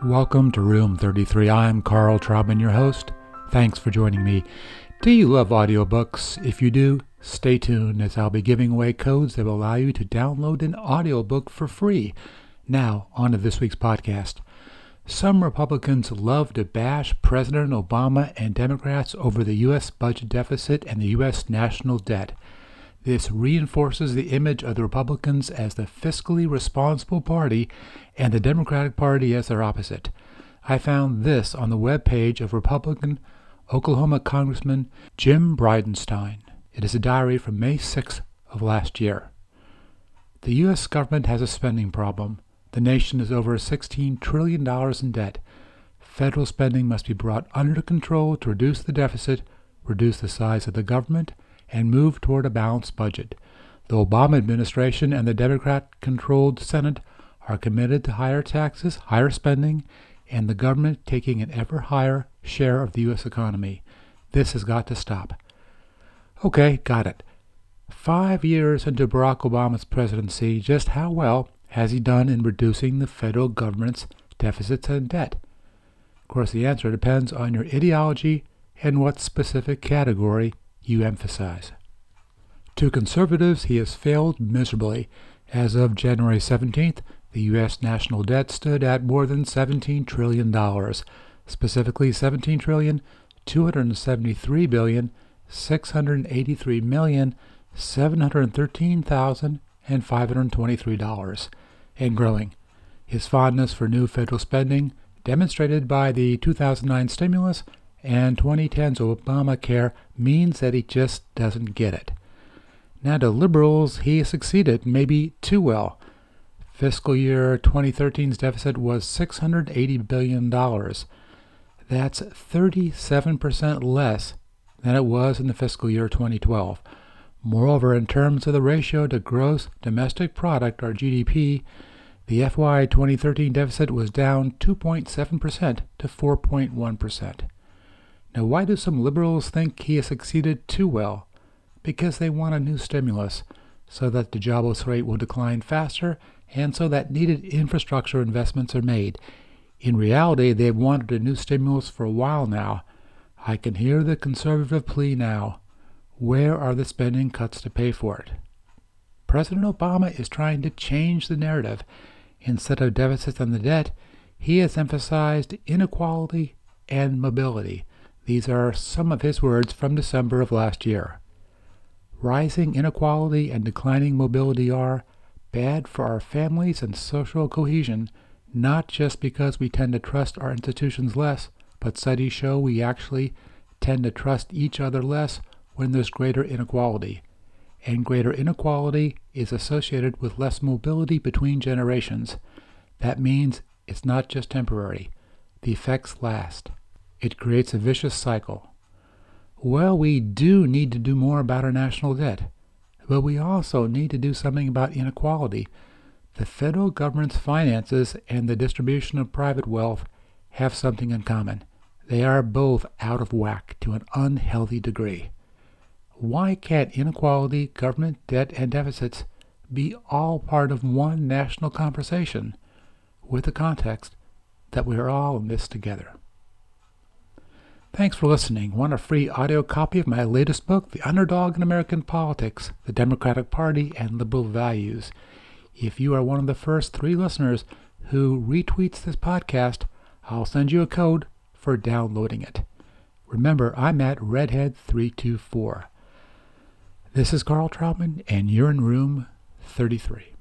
Welcome to Room 33. I'm Carl Traubman, your host. Thanks for joining me. Do you love audiobooks? If you do, stay tuned as I'll be giving away codes that will allow you to download an audiobook for free. Now, on to this week's podcast. Some Republicans love to bash President Obama and Democrats over the U.S. budget deficit and the U.S. national debt. This reinforces the image of the Republicans as the fiscally responsible party and the Democratic Party as their opposite. I found this on the webpage of Republican Oklahoma Congressman Jim Bridenstine. It is a diary from May 6th of last year. The U.S. government has a spending problem. The nation is over $16 trillion in debt. Federal spending must be brought under control to reduce the deficit, reduce the size of the government, and move toward a balanced budget. The Obama administration and the Democrat-controlled Senate are committed to higher taxes, higher spending, and the government taking an ever higher share of the U.S. economy. This has got to stop. Okay, got it. 5 years into Barack Obama's presidency, just how well has he done in reducing the federal government's deficits and debt? Of course, the answer depends on your ideology and what specific category you emphasize. To conservatives, he has failed miserably. As of January 17th, the U.S. national debt stood at more than $17 trillion, specifically $17,273,683,713,523, and growing. His fondness for new federal spending, demonstrated by the 2009 stimulus and 2010's Obamacare, means that he just doesn't get it. Now, to liberals, he succeeded maybe too well. Fiscal year 2013's deficit was $680 billion. That's 37% less than it was in the fiscal year 2012. Moreover, in terms of the ratio to gross domestic product, or GDP, the FY 2013 deficit was down 2.7% to 4.1%. Now, why do some liberals think he has succeeded too well? Because they want a new stimulus, so that the jobless rate will decline faster and so that needed infrastructure investments are made. In reality, they've wanted a new stimulus for a while now. I can hear the conservative plea now. Where are the spending cuts to pay for it? President Obama is trying to change the narrative. Instead of deficits and the debt, he has emphasized inequality and mobility. These are some of his words from December of last year. Rising inequality and declining mobility are bad for our families and social cohesion, not just because we tend to trust our institutions less, but studies show we actually tend to trust each other less when there's greater inequality. And greater inequality is associated with less mobility between generations. That means it's not just temporary. The effects last. It creates a vicious cycle. Well, we do need to do more about our national debt, but we also need to do something about inequality. The federal government's finances and the distribution of private wealth have something in common. They are both out of whack to an unhealthy degree. Why can't inequality, government debt, and deficits be all part of one national conversation, with the context that we are all in this together? Thanks for listening. Want a free audio copy of my latest book, The Underdog in American Politics, the Democratic Party, and Liberal Values? If you are one of the first 3 listeners who retweets this podcast, I'll send you a code for downloading it. Remember, I'm at Redhead324. This is Carl Traubman, and you're in room 33.